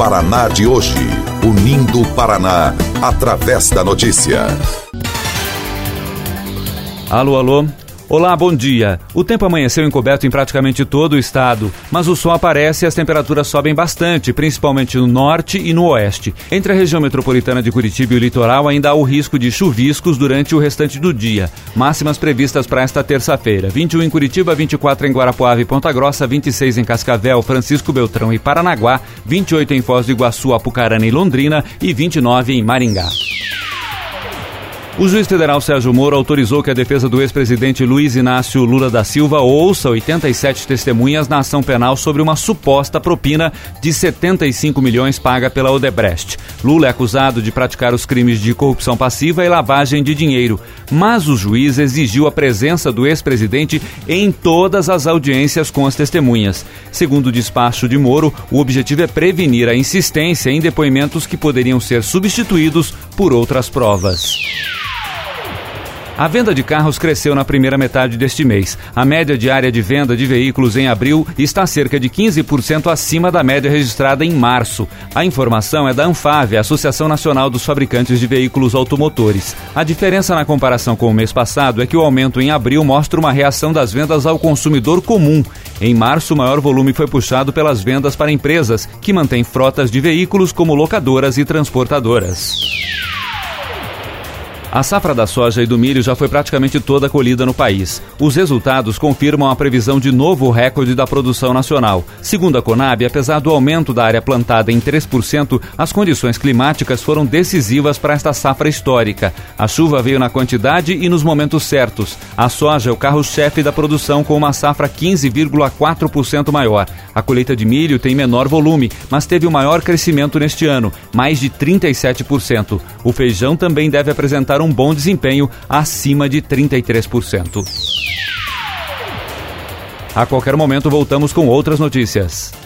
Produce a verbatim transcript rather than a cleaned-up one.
Paraná de hoje. Unindo o Paraná através da notícia. Alô, alô. Olá, bom dia. O tempo amanheceu encoberto em praticamente todo o estado, mas o sol aparece e as temperaturas sobem bastante, principalmente no norte e no oeste. Entre a região metropolitana de Curitiba e o litoral ainda há o risco de chuviscos durante o restante do dia. Máximas previstas para esta terça-feira: vinte e um em Curitiba, vinte e quatro em Guarapuava e Ponta Grossa, vinte e seis em Cascavel, Francisco Beltrão e Paranaguá, vinte e oito em Foz do Iguaçu, Apucarana e Londrina e vinte e nove em Maringá. O juiz federal Sérgio Moro autorizou que a defesa do ex-presidente Luiz Inácio Lula da Silva ouça oitenta e sete testemunhas na ação penal sobre uma suposta propina de setenta e cinco milhões paga pela Odebrecht. Lula é acusado de praticar os crimes de corrupção passiva e lavagem de dinheiro, mas o juiz exigiu a presença do ex-presidente em todas as audiências com as testemunhas. Segundo o despacho de Moro, o objetivo é prevenir a insistência em depoimentos que poderiam ser substituídos por outras provas. A venda de carros cresceu na primeira metade deste mês. A média diária de venda de veículos em abril está cerca de quinze por cento acima da média registrada em março. A informação é da ANFAVEA, Associação Nacional dos Fabricantes de Veículos Automotores. A diferença na comparação com o mês passado é que o aumento em abril mostra uma reação das vendas ao consumidor comum. Em março, o maior volume foi puxado pelas vendas para empresas, que mantêm frotas de veículos como locadoras e transportadoras. A safra da soja e do milho já foi praticamente toda colhida no país. Os resultados confirmam a previsão de novo recorde da produção nacional. Segundo a Conab, apesar do aumento da área plantada em três por cento, as condições climáticas foram decisivas para esta safra histórica. A chuva veio na quantidade e nos momentos certos. A soja é o carro-chefe da produção, com uma safra quinze vírgula quatro por cento maior. A colheita de milho tem menor volume, mas teve o maior crescimento neste ano, mais de trinta e sete por cento. O feijão também deve apresentar um um bom desempenho, acima de trinta e três por cento. A qualquer momento voltamos com outras notícias.